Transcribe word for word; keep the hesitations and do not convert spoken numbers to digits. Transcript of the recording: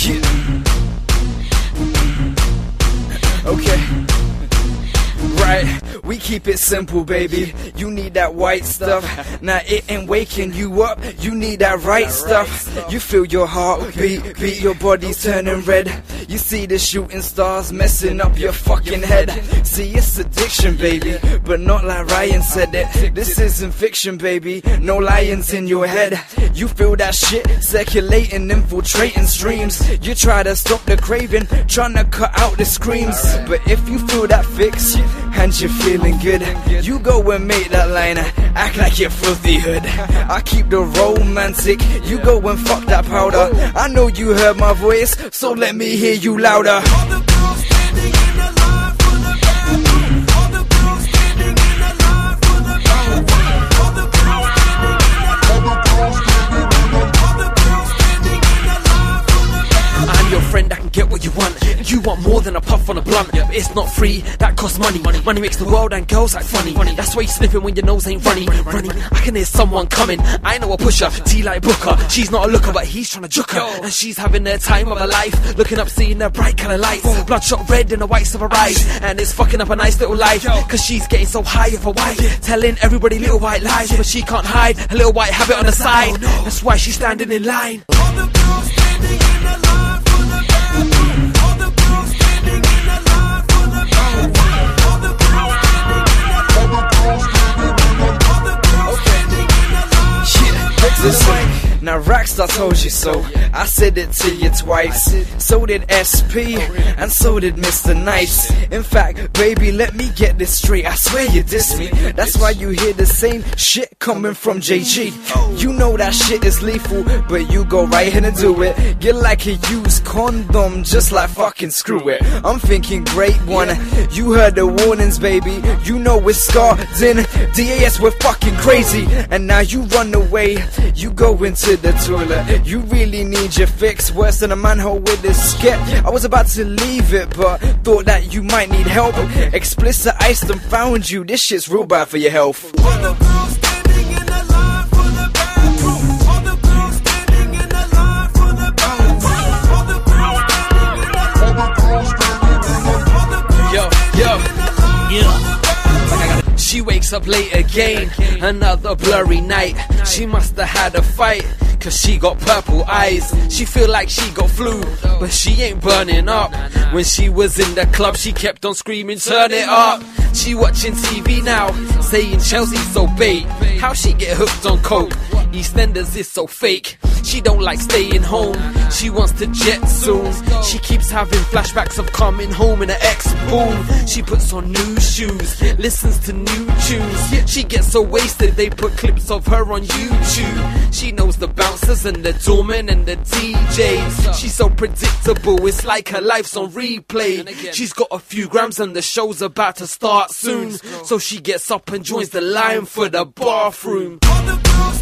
Okay. Right, we keep it simple, baby. You need that white stuff. Now it ain't waking you up. You need that right stuff. You feel your heart beat, beat your body's turning red. You see the shooting stars messing up your fucking head. See, it's addiction, baby, but not like Ryan said it. This isn't fiction, baby. No lions in your head. You feel that shit circulating, infiltrating streams. You try to stop the craving, trying to cut out the screams. But if you feel that fix and you're feeling good, you go and make that line, act like you're filthy hood. I keep the romantic, you go and fuck that powder. I know you heard my voice, so let me hear you louder. All the girls standing in the line for the bathroom. All the girls standing in the line for the bathroom. All the girls standing in the line. All the girls standing in the line for the bathroom. I'm your friend, I can get what you want. You want more than a puff on a blunt. It's not free, that costs money. Money makes the world and girls act funny. That's why you sniffing when your nose ain't running. Running, I can hear someone coming. I know a pusher, T like Booker. She's not a looker, but he's trying to juke her. And she's having the time of her life, looking up, seeing her bright colour lights. Bloodshot red in the whites of her eyes. And it's fucking up a nice little life, cause she's getting so high of her white, telling everybody little white lies, but she can't hide a little white habit on the side. That's why she's standing in line. All the girls standing in the line for the bathroom. All the girls standing in the line for the bathroom. All the girls standing in the line. All the girls standing in the line for the bathroom. Listen, now Rackstar told you so. I said it to you twice. So did S P, and so did Mister Nice. In fact, baby, let me get this straight. I swear you diss me. That's why you hear the same shit coming from J G. You know that shit is lethal, but you go right ahead and do it. Get like a used condom, just like fucking screw it. I'm thinking great one. You heard the warnings, baby. You know we're scarred in. D A S, we're fucking crazy. And now you run away. You go into the toilet. You really need your fix. Worse than a manhole with a skip. I was about to leave it, but thought that you might need help. Explicit iced and found you. This shit's real bad for your health. All the girls standing in the line for the bathroom. All the girls standing in the line for the bathroom. All the girls standing in the line. All the girls standing in the line. Yo, yo, yeah. She wakes up late again, another blurry night. She must have had a fight, cause she got purple eyes. She feel like she got flu, but she ain't burning up. When she was in the club, she kept on screaming, turn it up. She watching T V now, saying Chelsea's so bait. How she get hooked on coke? EastEnders is so fake. She don't like staying home, she wants to jet soon. She keeps having flashbacks of coming home in her ex boom. She puts on new shoes, listens to new tunes. She gets so wasted they put clips of her on YouTube. She knows the bouncers and the doormen and the D Js. She's so predictable, it's like her life's on replay. She's got a few grams and the show's about to start soon. So she gets up and joins the line for the bathroom. All the girls